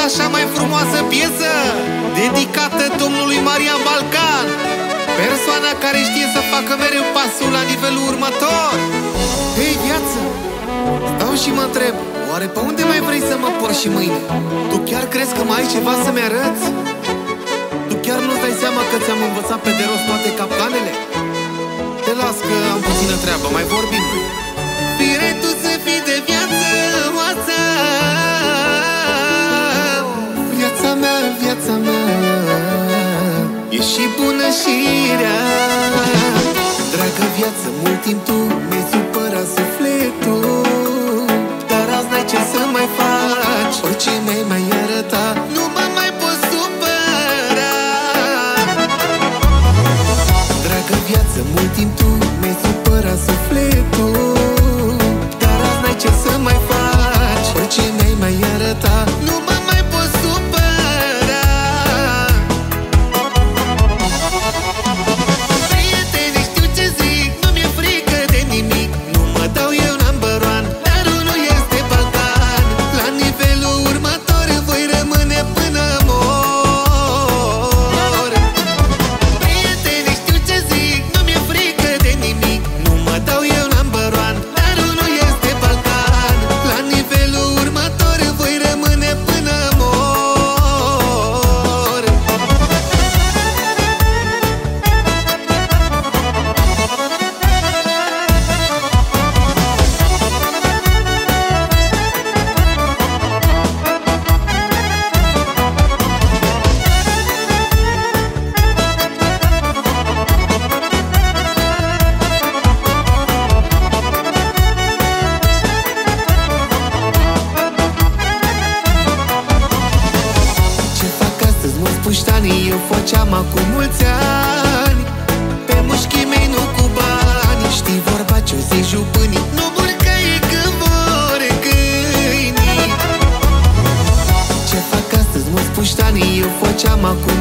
așa mai frumoasă piesă dedicată domnului Marian Balcan, persoana care știe să facă mereu pasul la nivelul următor. Hei, viață, stau și mă întreb, oare pe unde mai vrei să mă porți și mâine? Tu chiar crezi că mai ai ceva să-mi arăți? Tu chiar nu-ți dai seama că ți-am învățat pe de rost toate capcanele? Te las că am puțină treabă, mai vorbim. Fire tu să fii de viață oață, viața mea, viața mea, e și bună și rea. Dragă viață, mult timp tu mi-ai supărat sufletul, dar azi n-ai ce să mai faci, orice mi-ai mai arătat, nu mă mai pot supăra. Dragă viață, mult timp tu mi-ai supărat sufletul, dar azi n-ai ce să mai faci, orice mi-ai mai arătat, nu mă mai pot supăra. Prieteni, știu ce zic, nu mi-e frică de nimic, nu mă dau eu number one, dar unul este Balcan. La nivelul următor voi rămâne până mor. Prieteni, știu ce zic, nu mi-e frică de nimic, nu mă dau eu number one, dar unul este Balcan. La nivelul următor voi rămâne până mor. Ce fac astăzi, mulți puștanii, eu făceam acum mulți ani, pe mușchii mei, nu cu bani. Știi vorba ce-o zic jupânii, nu burcăi când vor câinii. Ce fac astăzi, mulți puștanii, eu făceam acum